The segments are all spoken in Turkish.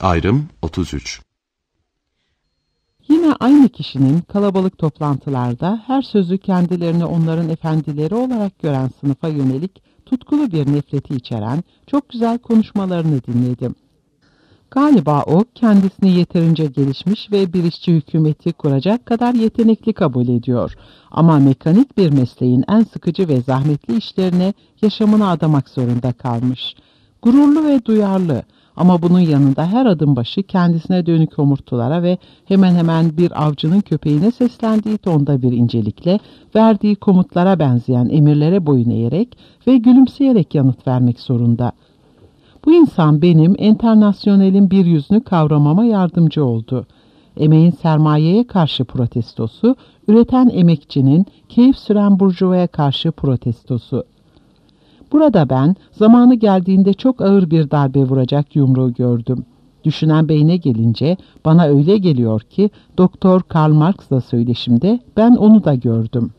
Ayrım 33. Yine aynı kişinin kalabalık toplantılarda her sözü kendilerini onların efendileri olarak gören sınıfa yönelik tutkulu bir nefreti içeren çok güzel konuşmalarını dinledim. Galiba o kendisini yeterince gelişmiş ve bir işçi hükümeti kuracak kadar yetenekli kabul ediyor. Ama mekanik bir mesleğin en sıkıcı ve zahmetli işlerine yaşamını adamak zorunda kalmış. Gururlu ve duyarlı ama bunun yanında her adım başı kendisine dönük homurtulara ve hemen hemen bir avcının köpeğine seslendiği tonda bir incelikle verdiği komutlara benzeyen emirlere boyun eğerek ve gülümseyerek yanıt vermek zorunda. Bu insan benim enternasyonelin bir yüzünü kavramama yardımcı oldu. Emeğin sermayeye karşı protestosu, üreten emekçinin keyif süren burjuvaya karşı protestosu. Burada ben zamanı geldiğinde çok ağır bir darbe vuracak yumruğu gördüm. Düşünen beyne gelince bana öyle geliyor ki Doktor Karl Marx'la söyleşimde ben onu da gördüm.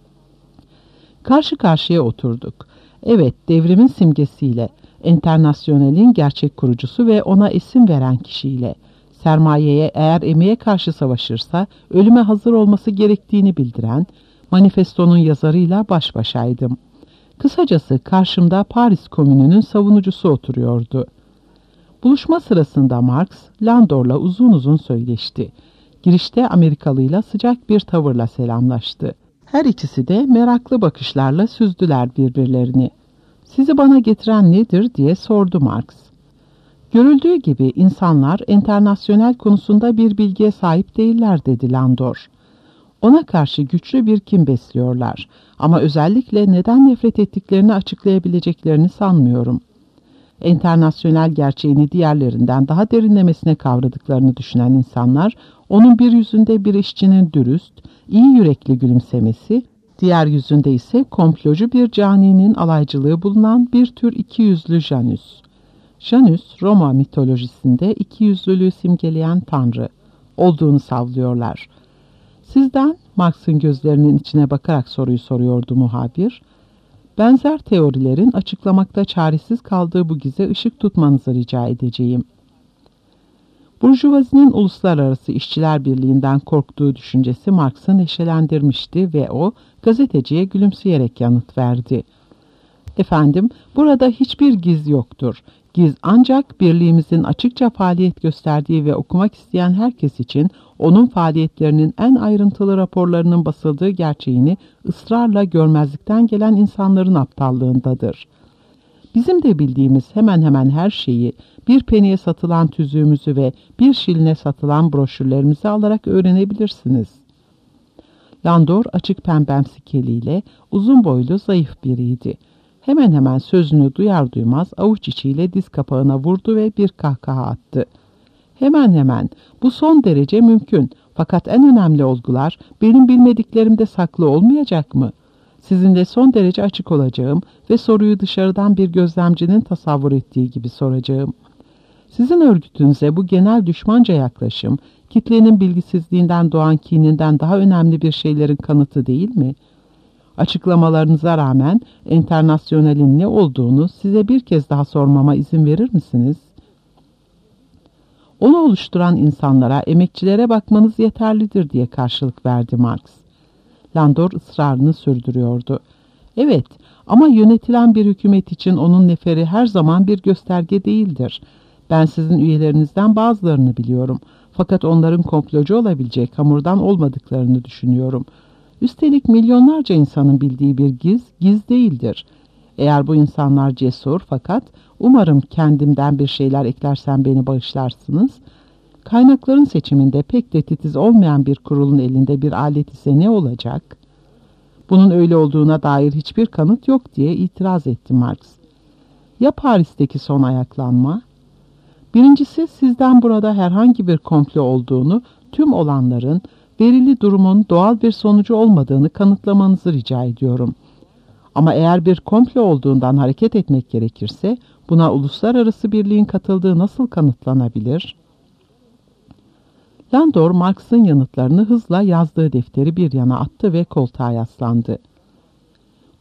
Karşı karşıya oturduk. Evet, devrimin simgesiyle, enternasyonelin gerçek kurucusu ve ona isim veren kişiyle, sermayeye eğer emeğe karşı savaşırsa ölüme hazır olması gerektiğini bildiren manifestonun yazarıyla baş başaydım. Kısacası karşımda Paris Komünü'nün savunucusu oturuyordu. Buluşma sırasında Marx, Landor'la uzun uzun söyleşti. Girişte Amerikalıyla sıcak bir tavırla selamlaştı. Her ikisi de meraklı bakışlarla süzdüler birbirlerini. "Sizi bana getiren nedir?" diye sordu Marx. "Görüldüğü gibi insanlar enternasyonel konusunda bir bilgiye sahip değiller," dedi Landor. "Ona karşı güçlü bir kin besliyorlar ama özellikle neden nefret ettiklerini açıklayabileceklerini sanmıyorum. Enternasyonel gerçeğini diğerlerinden daha derinlemesine kavradıklarını düşünen insanlar, onun bir yüzünde bir işçinin dürüst, iyi yürekli gülümsemesi, diğer yüzünde ise komplocu bir caninin alaycılığı bulunan bir tür ikiyüzlü Janus. Janus, Roma mitolojisinde ikiyüzlülüğü simgeleyen tanrı olduğunu savunuyorlar. "Sizden," Marx'ın gözlerinin içine bakarak soruyu soruyordu muhabir, "benzer teorilerin açıklamakta çaresiz kaldığı bu gize ışık tutmanızı rica edeceğim." Burjuvazinin Uluslararası İşçiler Birliği'nden korktuğu düşüncesi Marx'ı neşelendirmişti ve o gazeteciye gülümseyerek yanıt verdi. "Efendim, burada hiçbir giz yoktur. Giz ancak birliğimizin açıkça faaliyet gösterdiği ve okumak isteyen herkes için onun faaliyetlerinin en ayrıntılı raporlarının basıldığı gerçeğini ısrarla görmezlikten gelen insanların aptallığındadır. Bizim de bildiğimiz hemen hemen her şeyi, bir peniye satılan tüzüğümüzü ve bir şiline satılan broşürlerimizi alarak öğrenebilirsiniz." Landor açık pembemsi keliyle uzun boylu zayıf biriydi. Hemen hemen sözünü duyar duymaz avuç içiyle diz kapağına vurdu ve bir kahkaha attı. "Hemen hemen, bu son derece mümkün, fakat en önemli olgular benim bilmediklerimde saklı olmayacak mı? Sizinle son derece açık olacağım ve soruyu dışarıdan bir gözlemcinin tasavvur ettiği gibi soracağım. Sizin örgütünüze bu genel düşmanca yaklaşım, kitlenin bilgisizliğinden doğan kininden daha önemli bir şeylerin kanıtı değil mi? Açıklamalarınıza rağmen enternasyonelin ne olduğunu size bir kez daha sormama izin verir misiniz? Onu oluşturan insanlara, emekçilere bakmanız yeterlidir," diye karşılık verdi Marx. Landor ısrarını sürdürüyordu. "Evet, ama yönetilen bir hükümet için onun neferi her zaman bir gösterge değildir. Ben sizin üyelerinizden bazılarını biliyorum. Fakat onların komplocu olabilecek hamurdan olmadıklarını düşünüyorum. Üstelik milyonlarca insanın bildiği bir giz değildir. Eğer bu insanlar cesur fakat umarım kendimden bir şeyler eklersem beni bağışlarsınız. Kaynakların seçiminde pek de titiz olmayan bir kurulun elinde bir alet ise ne olacak? Bunun öyle olduğuna dair hiçbir kanıt yok," diye itiraz etti Marx. "Ya Paris'teki son ayaklanma? Birincisi, sizden burada herhangi bir komplo olduğunu, tüm olanların verili durumun doğal bir sonucu olmadığını kanıtlamanızı rica ediyorum. Ama eğer bir komplo olduğundan hareket etmek gerekirse buna uluslararası birliğin katıldığı nasıl kanıtlanabilir?" Landor, Marx'ın yanıtlarını hızla yazdığı defteri bir yana attı ve koltuğa yaslandı.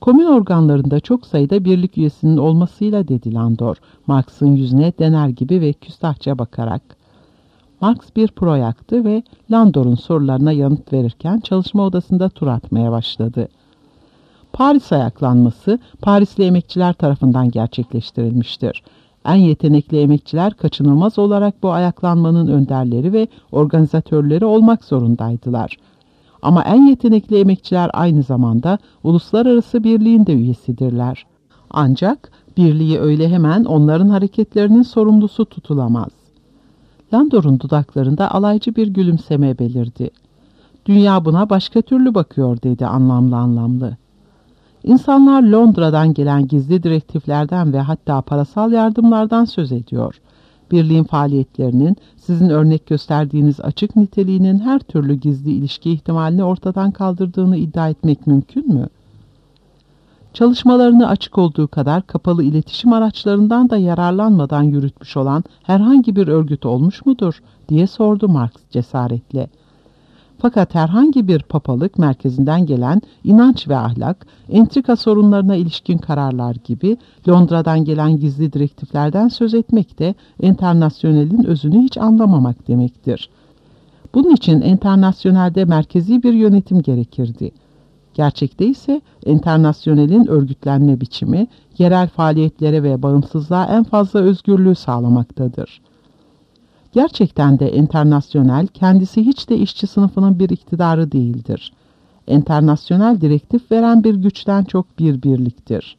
Komün organlarında çok sayıda birlik üyesinin olmasıyla dedi Landor, Marx'ın yüzüne dener gibi ve küstahça bakarak. Marx bir pro yaktı ve Landor'un sorularına yanıt verirken çalışma odasında tur atmaya başladı. Paris ayaklanması Parisli emekçiler tarafından gerçekleştirilmiştir. En yetenekli emekçiler kaçınılmaz olarak bu ayaklanmanın önderleri ve organizatörleri olmak zorundaydılar. Ama en yetenekli emekçiler aynı zamanda uluslararası birliğin de üyesidirler. Ancak birliği öyle hemen onların hareketlerinin sorumlusu tutulamaz. Landor'un dudaklarında alaycı bir gülümseme belirdi. Dünya buna başka türlü bakıyor dedi anlamlı anlamlı. İnsanlar Londra'dan gelen gizli direktiflerden ve hatta parasal yardımlardan söz ediyor. Birliğin faaliyetlerinin sizin örnek gösterdiğiniz açık niteliğinin her türlü gizli ilişki ihtimalini ortadan kaldırdığını iddia etmek mümkün mü? Çalışmalarını açık olduğu kadar kapalı iletişim araçlarından da yararlanmadan yürütmüş olan herhangi bir örgüt olmuş mudur diye sordu Marx cesaretle. Fakat herhangi bir papalık merkezinden gelen inanç ve ahlak, entrika sorunlarına ilişkin kararlar gibi Londra'dan gelen gizli direktiflerden söz etmek de enternasyonelin özünü hiç anlamamak demektir. Bunun için enternasyonelde merkezi bir yönetim gerekirdi. Gerçekte ise enternasyonelin örgütlenme biçimi, yerel faaliyetlere ve bağımsızlığa en fazla özgürlüğü sağlamaktadır. Gerçekten de enternasyonel kendisi hiç de işçi sınıfının bir iktidarı değildir. Enternasyonel direktif veren bir güçten çok bir birliktir.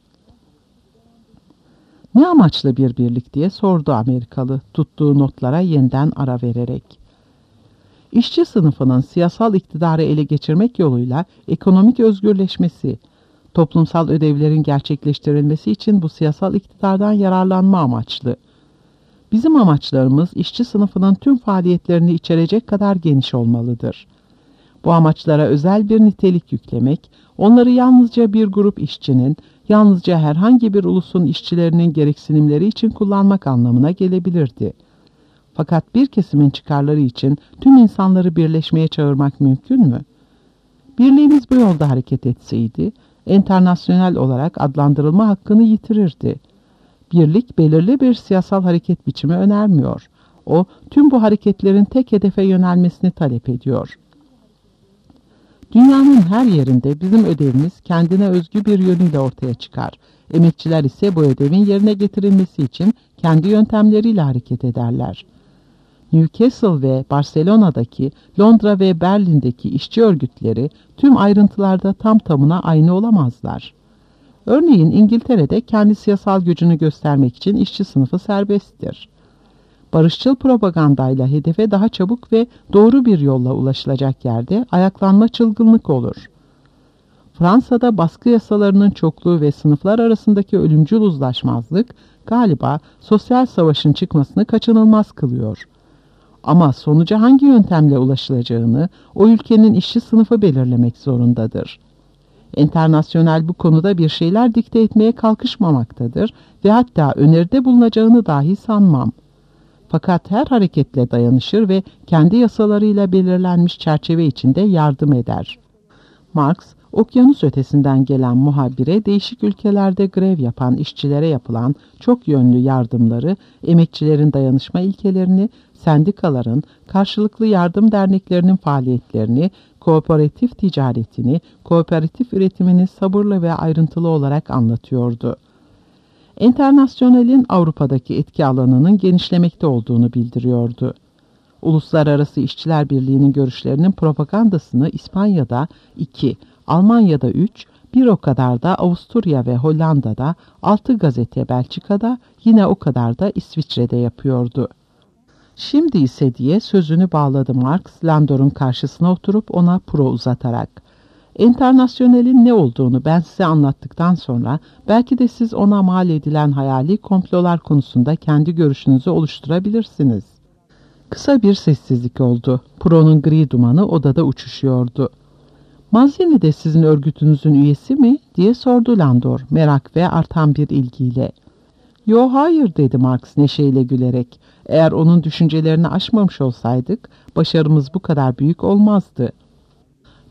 Ne amaçlı bir birlik diye sordu Amerikalı tuttuğu notlara yeniden ara vererek. İşçi sınıfının siyasal iktidarı ele geçirmek yoluyla ekonomik özgürleşmesi, toplumsal ödevlerin gerçekleştirilmesi için bu siyasal iktidardan yararlanma amaçlı. Bizim amaçlarımız işçi sınıfının tüm faaliyetlerini içerecek kadar geniş olmalıdır. Bu amaçlara özel bir nitelik yüklemek, onları yalnızca bir grup işçinin, yalnızca herhangi bir ulusun işçilerinin gereksinimleri için kullanmak anlamına gelebilirdi. Fakat bir kesimin çıkarları için tüm insanları birleşmeye çağırmak mümkün mü? Birliğimiz bu yolda hareket etseydi, enternasyonel olarak adlandırılma hakkını yitirirdi. Birlik belirli bir siyasal hareket biçimi önermiyor. O, tüm bu hareketlerin tek hedefe yönelmesini talep ediyor. Dünyanın her yerinde bizim ödevimiz kendine özgü bir yönüyle ortaya çıkar. Emekçiler ise bu ödevin yerine getirilmesi için kendi yöntemleriyle hareket ederler. Newcastle ve Barcelona'daki, Londra ve Berlin'deki işçi örgütleri tüm ayrıntılarda tam tamına aynı olamazlar. Örneğin İngiltere'de kendi siyasal gücünü göstermek için işçi sınıfı serbesttir. Barışçıl propagandayla hedefe daha çabuk ve doğru bir yolla ulaşılacak yerde ayaklanma çılgınlık olur. Fransa'da baskı yasalarının çokluğu ve sınıflar arasındaki ölümcül uzlaşmazlık galiba sosyal savaşın çıkmasını kaçınılmaz kılıyor. Ama sonuca hangi yöntemle ulaşılacağını o ülkenin işçi sınıfı belirlemek zorundadır. Enternasyonel bu konuda bir şeyler dikte etmeye kalkışmamaktadır ve hatta öneride bulunacağını dahi sanmam. Fakat her hareketle dayanışır ve kendi yasalarıyla belirlenmiş çerçeve içinde yardım eder. Marx, okyanus ötesinden gelen muhabire değişik ülkelerde grev yapan işçilere yapılan çok yönlü yardımları, emekçilerin dayanışma ilkelerini, sendikaların, karşılıklı yardım derneklerinin faaliyetlerini, kooperatif ticaretini, kooperatif üretimini sabırlı ve ayrıntılı olarak anlatıyordu. Enternasyonelin Avrupa'daki etki alanının genişlemekte olduğunu bildiriyordu. Uluslararası İşçiler Birliği'nin görüşlerinin propagandasını İspanya'da 2, Almanya'da 3, bir o kadar da Avusturya ve Hollanda'da, 6 gazete Belçika'da, yine o kadar da İsviçre'de yapıyordu. Şimdi ise diye sözünü bağladı Marx, Landor'un karşısına oturup ona pro uzatarak. Enternasyonelin ne olduğunu ben size anlattıktan sonra belki de siz ona mal edilen hayali komplolar konusunda kendi görüşünüzü oluşturabilirsiniz. Kısa bir sessizlik oldu. Pro'nun gri dumanı odada uçuşuyordu. Mazzini de sizin örgütünüzün üyesi mi diye sordu Landor merak ve artan bir ilgiyle. Yo hayır dedi Marx neşeyle gülerek. Eğer onun düşüncelerini aşmamış olsaydık başarımız bu kadar büyük olmazdı.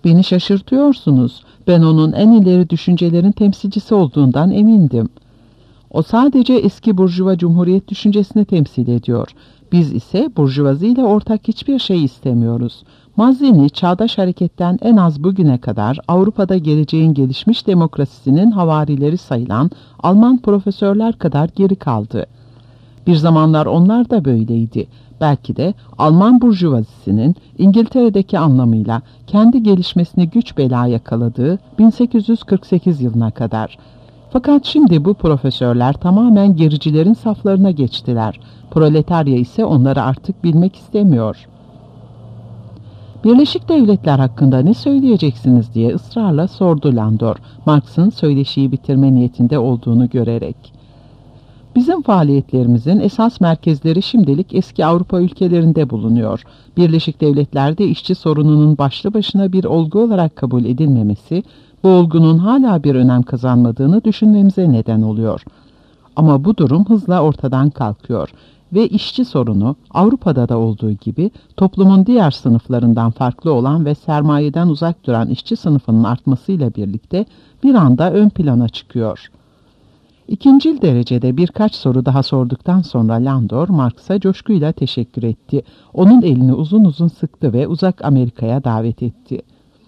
Beni şaşırtıyorsunuz. Ben onun en ileri düşüncelerin temsilcisi olduğundan emindim. O sadece eski burjuva cumhuriyet düşüncesini temsil ediyor. Biz ise burjuvaziyle ortak hiçbir şey istemiyoruz. Mazzini, çağdaş hareketten en az bugüne kadar Avrupa'da geleceğin gelişmiş demokrasisinin havarileri sayılan Alman profesörler kadar geri kaldı. Bir zamanlar onlar da böyleydi. Belki de Alman burjuvazisinin İngiltere'deki anlamıyla kendi gelişmesini güç bela yakaladığı 1848 yılına kadar. Fakat şimdi bu profesörler tamamen gericilerin saflarına geçtiler. Proletarya ise onları artık bilmek istemiyor. Birleşik Devletler hakkında ne söyleyeceksiniz diye ısrarla sordu Landor, Marx'ın söyleşiyi bitirme niyetinde olduğunu görerek. Bizim faaliyetlerimizin esas merkezleri şimdilik eski Avrupa ülkelerinde bulunuyor. Birleşik Devletler'de işçi sorununun başlı başına bir olgu olarak kabul edilmemesi, bu olgunun hala bir önem kazanmadığını düşünmemize neden oluyor. Ama bu durum hızla ortadan kalkıyor ve işçi sorunu Avrupa'da da olduğu gibi toplumun diğer sınıflarından farklı olan ve sermayeden uzak duran işçi sınıfının artmasıyla birlikte bir anda ön plana çıkıyor. İkincil derecede birkaç soru daha sorduktan sonra Landor, Marx'a coşkuyla teşekkür etti. Onun elini uzun uzun sıktı ve uzak Amerika'ya davet etti.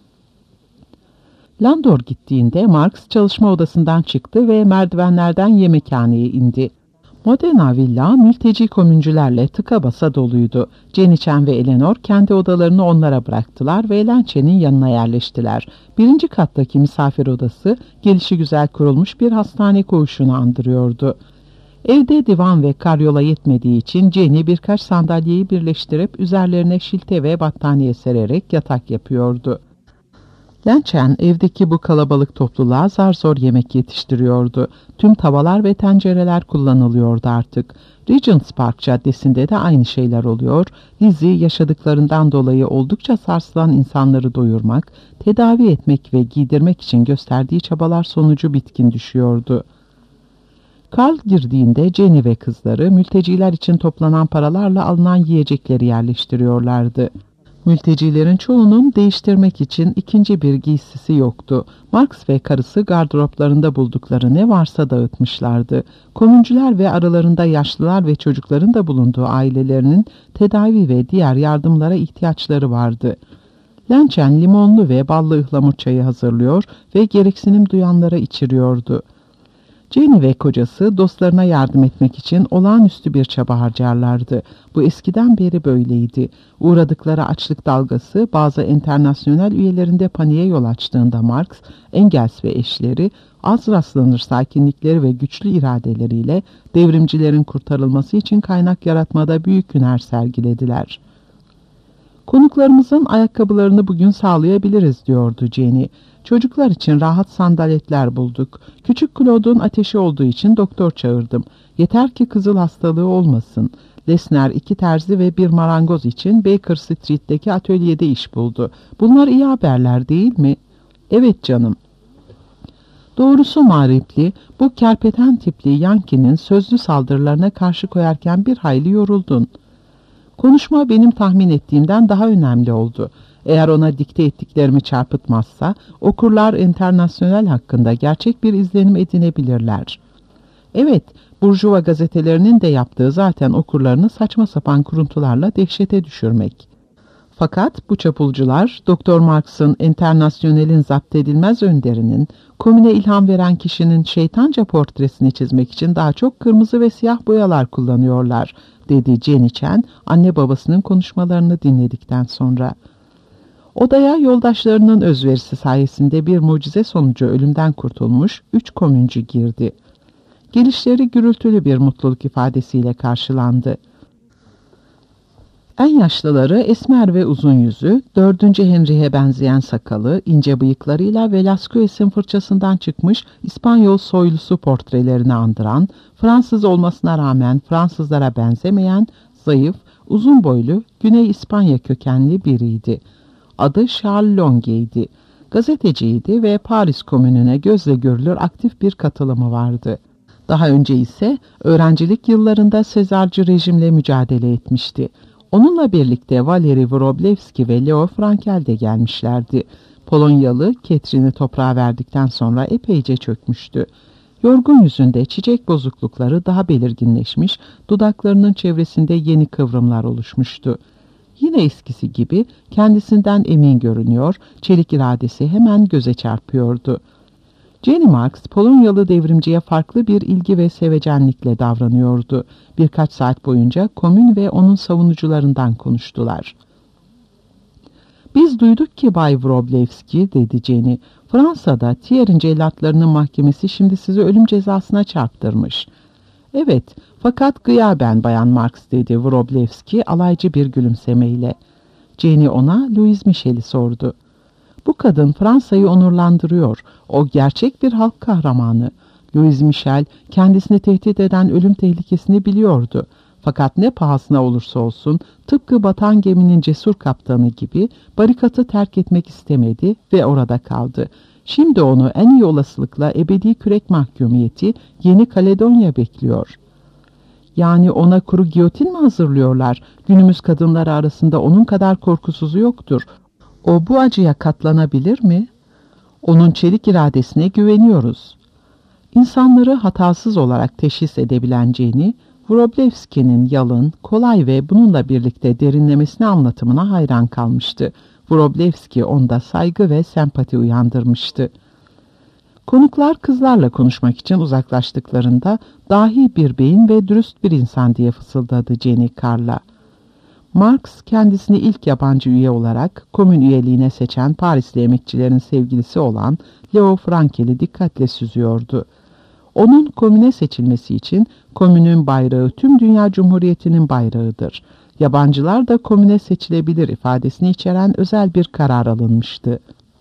Landor gittiğinde Marx çalışma odasından çıktı ve merdivenlerden yemekhaneye indi. Modena Villa mülteci komüncülerle tıka basa doluydu. Ceniçen ve Eleanor kendi odalarını onlara bıraktılar ve Lençe'nin yanına yerleştiler. Birinci kattaki misafir odası gelişigüzel kurulmuş bir hastane koğuşunu andırıyordu. Evde divan ve karyola yetmediği için Jenny birkaç sandalyeyi birleştirip üzerlerine şilte ve battaniye sererek yatak yapıyordu. Lençen evdeki bu kalabalık topluluğa zar zor yemek yetiştiriyordu. Tüm tavalar ve tencereler kullanılıyordu artık. Regents Park Caddesi'nde de aynı şeyler oluyor. Lizzie yaşadıklarından dolayı oldukça sarsılan insanları doyurmak, tedavi etmek ve giydirmek için gösterdiği çabalar sonucu bitkin düşüyordu. Karl girdiğinde Jenny ve kızları mülteciler için toplanan paralarla alınan yiyecekleri yerleştiriyorlardı. Mültecilerin çoğunun değiştirmek için ikinci bir giysisi yoktu. Marx ve karısı gardıroplarında buldukları ne varsa dağıtmışlardı. Komüncüler ve aralarında yaşlılar ve çocukların da bulunduğu ailelerinin tedavi ve diğer yardımlara ihtiyaçları vardı. Lençen limonlu ve ballı ıhlamur çayı hazırlıyor ve gereksinim duyanlara içiriyordu. Jenny ve kocası dostlarına yardım etmek için olağanüstü bir çaba harcarlardı. Bu eskiden beri böyleydi. Uğradıkları açlık dalgası bazı enternasyonel üyelerinde paniğe yol açtığında Marx, Engels ve eşleri az rastlanır sakinlikleri ve güçlü iradeleriyle devrimcilerin kurtarılması için kaynak yaratmada büyük hüner sergilediler. Konuklarımızın ayakkabılarını bugün sağlayabiliriz diyordu Jenny. Çocuklar için rahat sandaletler bulduk. Küçük Claude'un ateşi olduğu için doktor çağırdım. Yeter ki kızıl hastalığı olmasın. Lesner 2 terzi ve 1 marangoz için Baker Street'teki atölyede iş buldu. Bunlar iyi haberler değil mi? Evet canım. Doğrusu Maripli, bu kerpeten tipli Yankee'nin sözlü saldırılarına karşı koyarken bir hayli yoruldun. Konuşma benim tahmin ettiğimden daha önemli oldu. Eğer ona dikte ettiklerimi çarpıtmazsa, okurlar internasyonel hakkında gerçek bir izlenim edinebilirler. Evet, Burjuva gazetelerinin de yaptığı zaten okurlarını saçma sapan kuruntularla dehşete düşürmek. Fakat bu çapulcular, Doktor Marx'ın internasyonelin zapt edilmez önderinin, komüne ilham veren kişinin şeytanca portresini çizmek için daha çok kırmızı ve siyah boyalar kullanıyorlar, dedi Jenny Chen, anne babasının konuşmalarını dinledikten sonra. Odaya yoldaşlarının özverisi sayesinde bir mucize sonucu ölümden kurtulmuş 3 komüncü girdi. Gelişleri gürültülü bir mutluluk ifadesiyle karşılandı. En yaşlıları esmer ve uzun yüzü, 4. Henry'e benzeyen sakalı, ince bıyıklarıyla Velázquez'in fırçasından çıkmış İspanyol soylusu portrelerini andıran, Fransız olmasına rağmen Fransızlara benzemeyen, zayıf, uzun boylu, Güney İspanya kökenli biriydi. Adı Charles Longue'ydi. Gazeteciydi ve Paris Komünü'ne gözle görülür aktif bir katılımı vardı. Daha önce ise öğrencilik yıllarında Sezarcı rejimle mücadele etmişti. Onunla birlikte Valeri Wroblewski ve Leo Frankel de gelmişlerdi. Polonyalı Ketrin'i toprağa verdikten sonra epeyce çökmüştü. Yorgun yüzünde çiçek bozuklukları daha belirginleşmiş, dudaklarının çevresinde yeni kıvrımlar oluşmuştu. Yine eskisi gibi kendisinden emin görünüyor, çelik iradesi hemen göze çarpıyordu. Jenny Marx, Polonyalı devrimciye farklı bir ilgi ve sevecenlikle davranıyordu. Birkaç saat boyunca komün ve onun savunucularından konuştular. "Biz duyduk ki Bay Wroblewski," dedi Jenny, "Fransa'da Thierry'in cellatlarının mahkemesi şimdi sizi ölüm cezasına çarptırmış." "Evet, fakat gıyaben Bayan Marx," dedi Wroblewski alaycı bir gülümsemeyle. Jenny ona Louise Michel'i sordu. "Bu kadın Fransa'yı onurlandırıyor. O gerçek bir halk kahramanı." Louise Michel kendisini tehdit eden ölüm tehlikesini biliyordu. Fakat ne pahasına olursa olsun tıpkı batan geminin cesur kaptanı gibi barikatı terk etmek istemedi ve orada kaldı. Şimdi onu en iyi olasılıkla ebedi kürek mahkumiyeti Yeni Kaledonya bekliyor. "Yani ona kuru giyotin mi hazırlıyorlar? Günümüz kadınları arasında onun kadar korkusuzu yoktur. O bu acıya katlanabilir mi? Onun çelik iradesine güveniyoruz." İnsanları hatasız olarak teşhis edebilen Jenny, Wroblewski'nin yalın, kolay ve bununla birlikte derinlemesine anlatımına hayran kalmıştı. Wroblewski onda saygı ve sempati uyandırmıştı. Konuklar kızlarla konuşmak için uzaklaştıklarında dahi bir beyin ve dürüst bir insan diye fısıldadı Jenny Carl'a. Marx kendisini ilk yabancı üye olarak komün üyeliğine seçen Parisli emekçilerin sevgilisi olan Leo Frankel'i dikkatle süzüyordu. Onun komüne seçilmesi için komünün bayrağı tüm dünya cumhuriyetinin bayrağıdır. Yabancılar da komüne seçilebilir ifadesini içeren özel bir karar alınmıştı.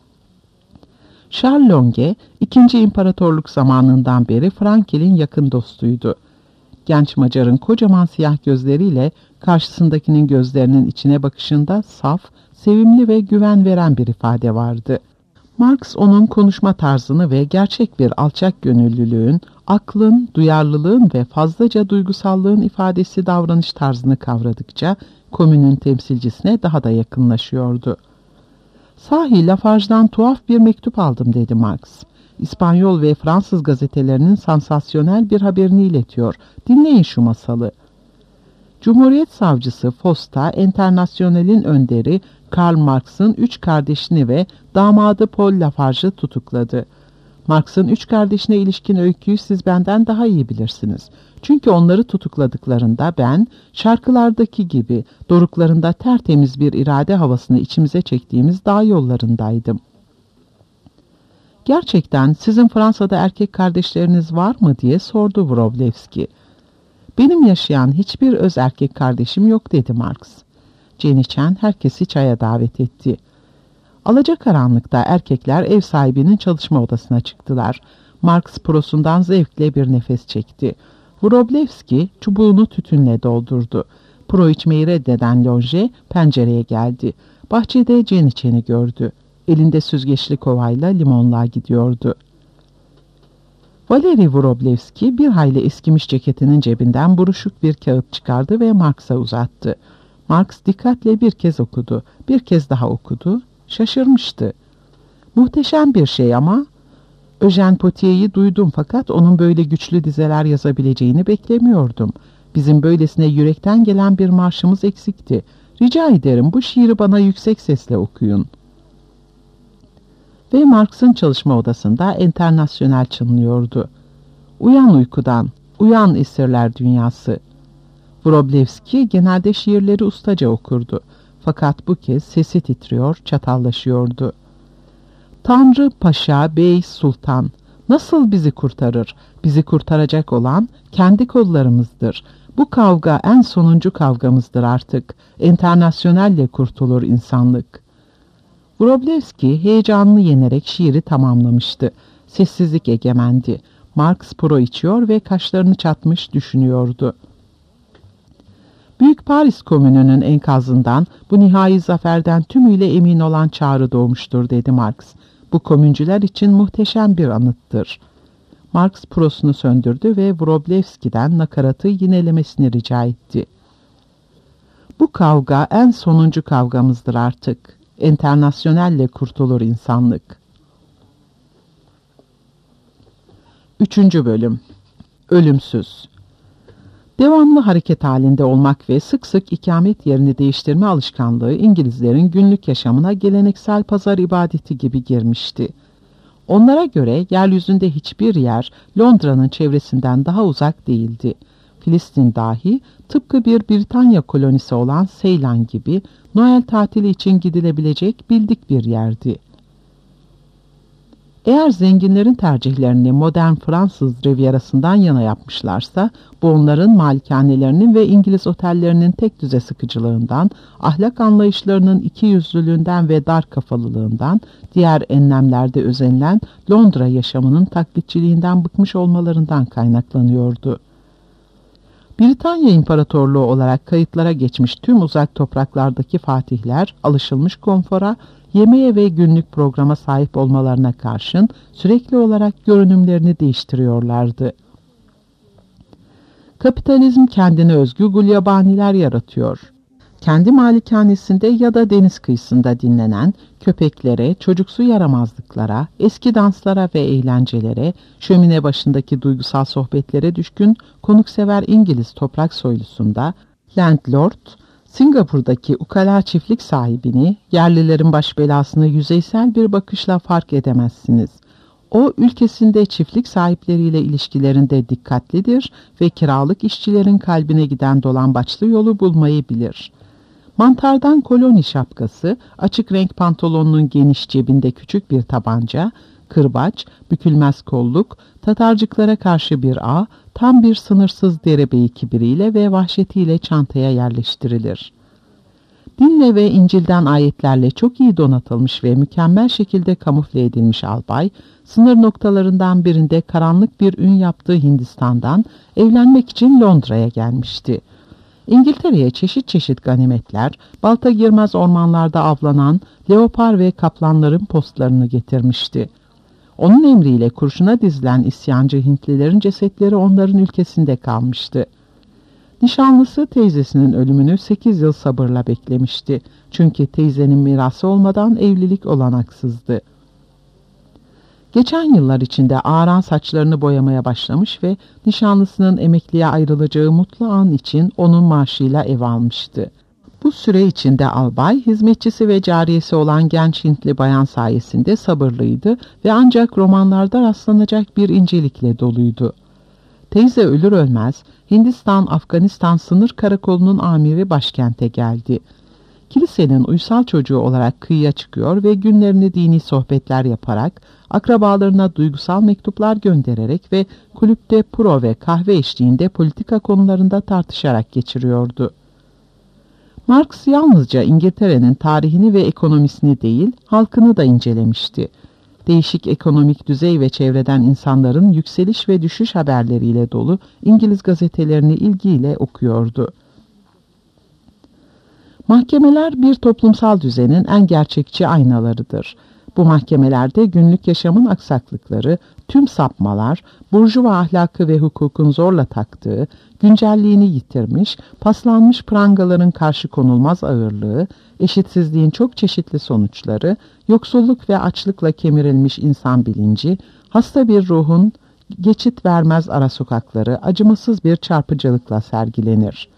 Charles Longue, 2. İmparatorluk zamanından beri Frankel'in yakın dostuydu. Genç Macar'ın kocaman siyah gözleriyle karşısındakinin gözlerinin içine bakışında saf, sevimli ve güven veren bir ifade vardı. Marx onun konuşma tarzını ve gerçek bir alçak gönüllülüğün, aklın, duyarlılığın ve fazlaca duygusallığın ifadesi davranış tarzını kavradıkça komünün temsilcisine daha da yakınlaşıyordu. "Sahi Lafarge'dan tuhaf bir mektup aldım," dedi Marx. "İspanyol ve Fransız gazetelerinin sansasyonel bir haberini iletiyor. Dinleyin şu masalı." Cumhuriyet Savcısı Fosta, Enternasyonel'in önderi Karl Marx'ın 3 kardeşini ve damadı Paul Lafarge'ı tutukladı. Marx'ın 3 kardeşine ilişkin öyküyü siz benden daha iyi bilirsiniz. Çünkü onları tutukladıklarında ben, şarkılardaki gibi doruklarında tertemiz bir irade havasını içimize çektiğimiz dağ yollarındaydım. "Gerçekten sizin Fransa'da erkek kardeşleriniz var mı?" diye sordu Wroblewski. "Benim yaşayan hiçbir öz erkek kardeşim yok," dedi Marx. Jenny Chan herkesi çaya davet etti. Alacakaranlıkta erkekler ev sahibinin çalışma odasına çıktılar. Marx prosundan zevkle bir nefes çekti. Wroblewski çubuğunu tütünle doldurdu. Pro içmeyi reddeden Longue pencereye geldi. Bahçede Jenny Chan'i gördü. Elinde süzgeçli kovayla limonluğa gidiyordu. Valeri Wroblewski bir hayli eskimiş ceketinin cebinden buruşuk bir kağıt çıkardı ve Marx'a uzattı. Marx dikkatle bir kez okudu, bir kez daha okudu, şaşırmıştı. "Muhteşem bir şey ama Eugène Potier'i duydum fakat onun böyle güçlü dizeler yazabileceğini beklemiyordum. Bizim böylesine yürekten gelen bir marşımız eksikti. Rica ederim bu şiiri bana yüksek sesle okuyun." Ve Marx'ın çalışma odasında Enternasyonel çınlıyordu. "Uyan uykudan, uyan esirler dünyası." Wroblewski genelde şiirleri ustaca okurdu. Fakat bu kez sesi titriyor, çatallaşıyordu. "Tanrı, Paşa, Bey, Sultan nasıl bizi kurtarır? Bizi kurtaracak olan kendi kollarımızdır. Bu kavga en sonuncu kavgamızdır artık. Enternasyonelle kurtulur insanlık." Wroblewski heyecanını yenerek şiiri tamamlamıştı. Sessizlik egemendi. Marx pro içiyor ve kaşlarını çatmış düşünüyordu. Büyük Paris Komünü'nün enkazından bu nihai zaferden tümüyle emin olan Çağrı doğmuştur, dedi Marx. Bu komüncüler için muhteşem bir anıttır. Marx prosunu söndürdü ve Wroblewski'den nakaratı yinelemesini rica etti. Bu kavga en sonuncu kavgamızdır artık. Enternasyonelle kurtulur insanlık. 3. Bölüm. Ölümsüz. Devamlı hareket halinde olmak ve sık sık ikamet yerini değiştirme alışkanlığı İngilizlerin günlük yaşamına geleneksel pazar ibadeti gibi girmişti. Onlara göre yeryüzünde hiçbir yer Londra'nın çevresinden daha uzak değildi. Filistin dahi tıpkı bir Britanya kolonisi olan Seylan gibi Noel tatili için gidilebilecek bildik bir yerdi. Eğer zenginlerin tercihlerini modern Fransız Rivierası'ndan yana yapmışlarsa, bu onların malikanelerinin ve İngiliz otellerinin tek düze sıkıcılığından, ahlak anlayışlarının ikiyüzlülüğünden ve dar kafalılığından, diğer enlemlerde özenilen Londra yaşamının taklitçiliğinden bıkmış olmalarından kaynaklanıyordu. Britanya İmparatorluğu olarak kayıtlara geçmiş tüm uzak topraklardaki fatihler, alışılmış konfora, yemeğe ve günlük programa sahip olmalarına karşın sürekli olarak görünümlerini değiştiriyorlardı. Kapitalizm kendine özgü gulyabaniler yaratıyor. Kendi malikanesinde ya da deniz kıyısında dinlenen köpeklere, çocuksu yaramazlıklara, eski danslara ve eğlencelere, şömine başındaki duygusal sohbetlere düşkün konuksever İngiliz toprak soylusunda, landlord, Singapur'daki ukala çiftlik sahibini, yerlilerin baş belasını yüzeysel bir bakışla fark edemezsiniz. O, ülkesinde çiftlik sahipleriyle ilişkilerinde dikkatlidir ve kiralık işçilerin kalbine giden dolambaçlı yolu bulmayı bilir. Mantardan koloni şapkası, açık renk pantolonunun geniş cebinde küçük bir tabanca, kırbaç, bükülmez kolluk, tatarcıklara karşı bir ağ, tam bir sınırsız derebeyi kibiriyle ve vahşetiyle çantaya yerleştirilir. Dinle ve İncil'den ayetlerle çok iyi donatılmış ve mükemmel şekilde kamufle edilmiş albay, sınır noktalarından birinde karanlık bir ün yaptığı Hindistan'dan evlenmek için Londra'ya gelmişti. İngiltere'ye çeşit çeşit ganimetler, balta girmez ormanlarda avlanan leopar ve kaplanların postlarını getirmişti. Onun emriyle kurşuna dizilen isyancı Hintlilerin cesetleri onların ülkesinde kalmıştı. Nişanlısı teyzesinin ölümünü 8 yıl sabırla beklemişti. Çünkü teyzenin mirası olmadan evlilik olanaksızdı. Geçen yıllar içinde ağaran saçlarını boyamaya başlamış ve nişanlısının emekliye ayrılacağı mutlu an için onun maaşıyla ev almıştı. Bu süre içinde albay, hizmetçisi ve cariyesi olan genç Hintli bayan sayesinde sabırlıydı ve ancak romanlarda rastlanacak bir incelikle doluydu. Teyze ölür ölmez Hindistan-Afganistan sınır karakolunun amiri başkente geldi. Kilisenin uysal çocuğu olarak kıyıya çıkıyor ve günlerini dini sohbetler yaparak, akrabalarına duygusal mektuplar göndererek ve kulüpte puro ve kahve eşliğinde politika konularında tartışarak geçiriyordu. Marx yalnızca İngiltere'nin tarihini ve ekonomisini değil, halkını da incelemişti. Değişik ekonomik düzey ve çevreden insanların yükseliş ve düşüş haberleriyle dolu İngiliz gazetelerini ilgiyle okuyordu. Mahkemeler bir toplumsal düzenin en gerçekçi aynalarıdır. Bu mahkemelerde günlük yaşamın aksaklıkları, tüm sapmalar, burjuva ahlakı ve hukukun zorla taktığı, güncelliğini yitirmiş, paslanmış prangaların karşı konulmaz ağırlığı, eşitsizliğin çok çeşitli sonuçları, yoksulluk ve açlıkla kemirilmiş insan bilinci, hasta bir ruhun geçit vermez ara sokakları acımasız bir çarpıcılıkla sergilenir.